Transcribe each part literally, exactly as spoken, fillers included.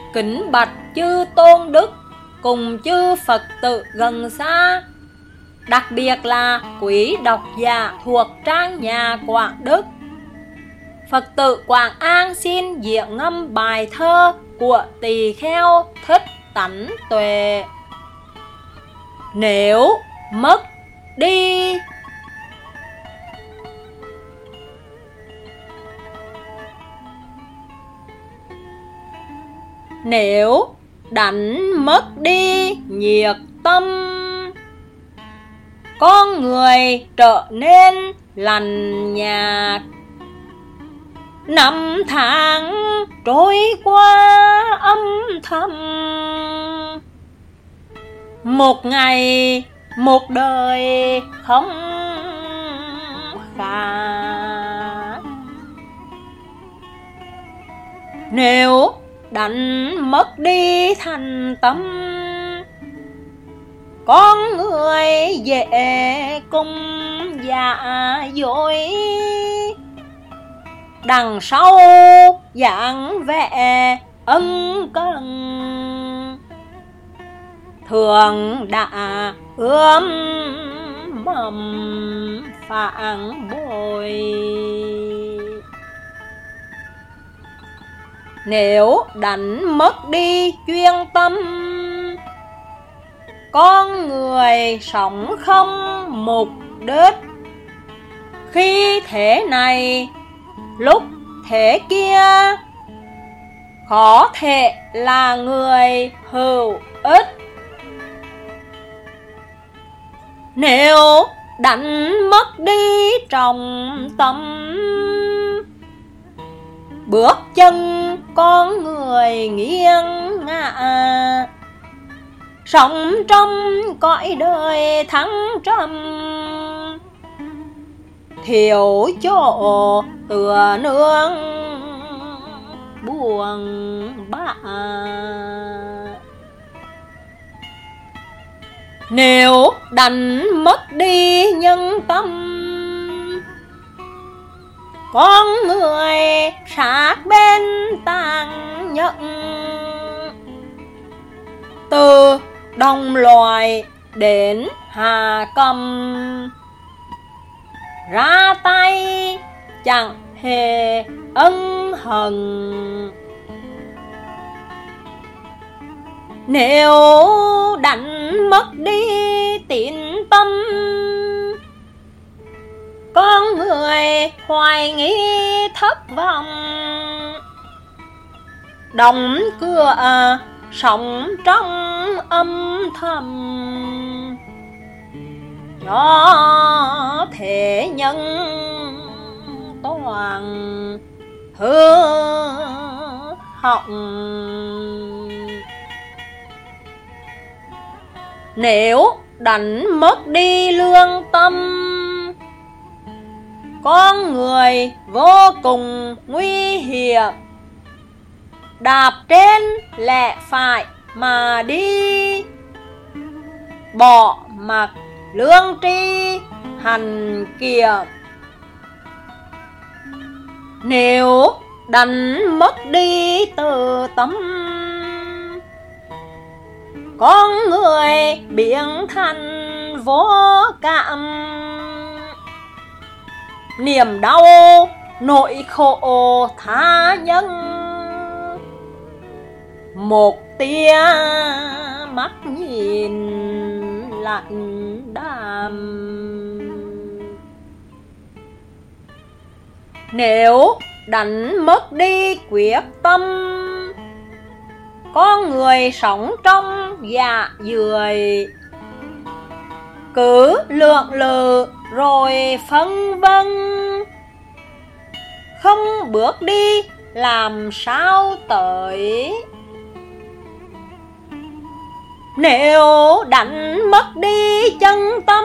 kính bạch chư tôn đức cùng chư Phật tử gần xa, đặc biệt là quý độc giả thuộc trang nhà Quảng Đức. Phật tử Quảng An xin diễn ngâm bài thơ của tỳ kheo Thích Tánh Tuệ. Nếu mất đi. Nếu đánh mất đi nhiệt tâm, con người trở nên lành nhạt. Năm tháng trôi qua âm thầm, một ngày một đời không khác. Nếu đánh mất đi thành tâm, con người dễ cùng giả dối. Đằng sau dáng vẻ ân cần, thường đã ươm mầm phản bội. Nếu đánh mất đi chuyên tâm, con người sống không mục đích. Khi thế này lúc thế kia, có thể là người hữu ích. Nếu đánh mất đi trọng tâm, bước chân con người nghiêng ngả. Sống trong cõi đời thăng trầm, thiếu chỗ tựa nương buồn bã. Nếu đánh mất đi nhân tâm, con người sát bên tàn nhẫn. Từ đồng loài đến hà cầm, ra tay chẳng hề ân hận. Nếu đánh mất đi tín tâm, con người hoài nghi thất vọng. Đóng cửa sống trong âm thầm, cho thế nhân toàn hư hỏng. Nếu đánh mất đi lương tâm, con người vô cùng nguy hiểm. Đạp trên lẽ phải mà đi, bỏ mặc lương tri hành kiểm. Nếu đánh mất đi từ tâm, con người biến thành vô cảm. Niềm đau nỗi khổ tha nhân, một tia mắt nhìn lạnh đàm. Nếu đánh mất đi quyết tâm, con người sống trong dạ dười. Cứ lượn lờ rồi phân vân, không bước đi làm sao tới. Nếu đánh mất đi chân tâm,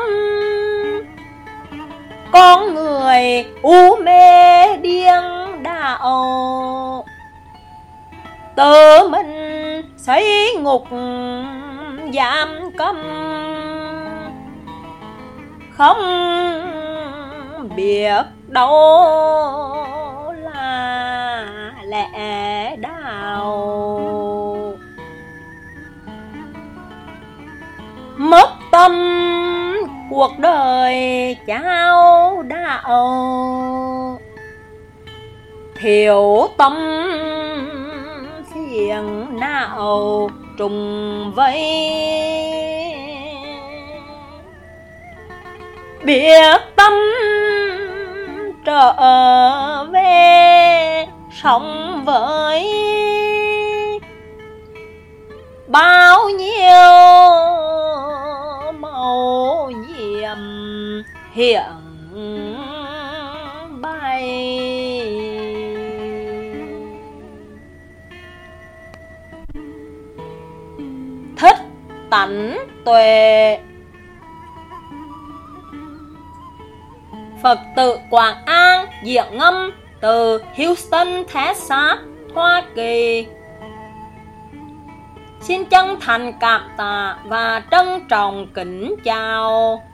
con người u mê điên đạo. Tự mình xây ngục giam cấm, không biết đâu là lẽ đạo. tâm cuộc đời chao đạo, thiểu tâm phiền não trùng vây. Biết tâm trở về sống với bao nhiêu màu nhiệm hiện bay. Thích tánh tuệ. Phật tử Quảng An diễn ngâm từ Houston, Texas, Hoa Kỳ. Xin chân thành cảm tạ và trân trọng kính chào.